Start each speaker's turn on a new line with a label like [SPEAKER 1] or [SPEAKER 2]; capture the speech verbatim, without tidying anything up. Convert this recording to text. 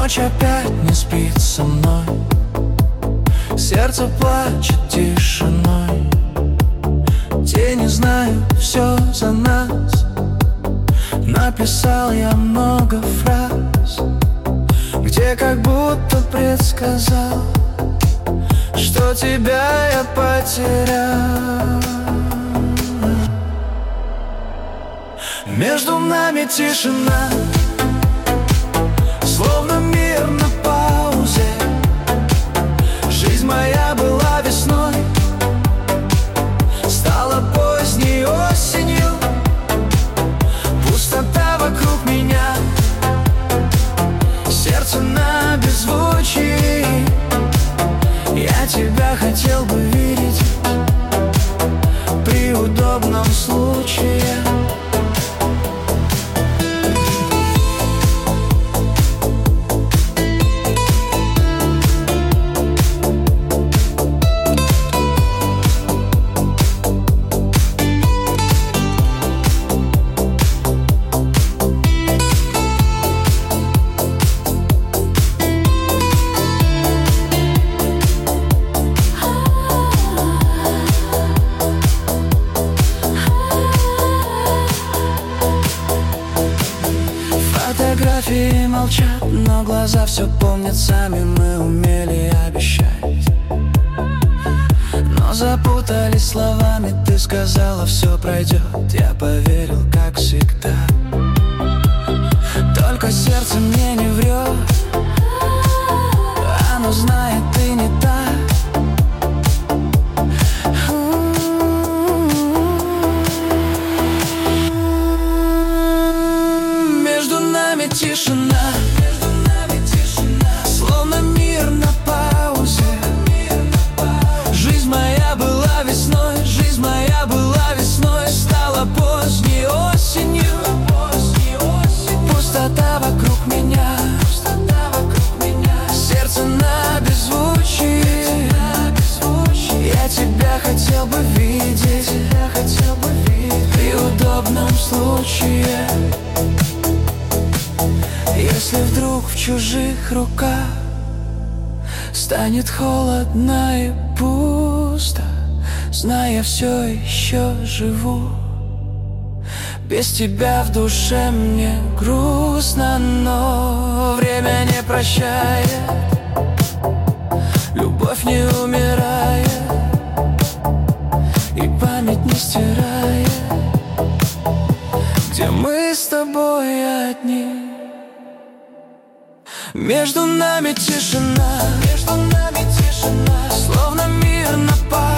[SPEAKER 1] Ночь опять не спит со мной, сердце плачет тишиной. Тени знают все за нас. Написал я много фраз, где как будто предсказал, что тебя я потерял. Между нами тишина, словно мир на паузе. Жизнь моя была весной, стала поздней осенью. Пустота вокруг меня, сердце на беззвучии. Я тебя хотел бы видеть при удобном случае. Фотографии молчат, но глаза все помнят сами. Мы умели обещать, но запутались словами. Ты сказала, все пройдет, я поверил, как всегда. Только сердце мне не врет, оно знает, ты не так. Тишина, между нами тишина, словно мир на паузе. Жизнь моя была весной, жизнь моя была весной, стала поздней осенью. Пустота вокруг меня, сердце на беззвучии. Я тебя хотел бы видеть при удобном случае. Если вдруг в чужих руках станет холодно и пусто, зная, все еще живу. Без тебя в душе мне грустно, но время не прощает, любовь не умирает и память не стирает. Где мы с тобой одни, между нами тишина, между нами тишина, словно мир на паузе.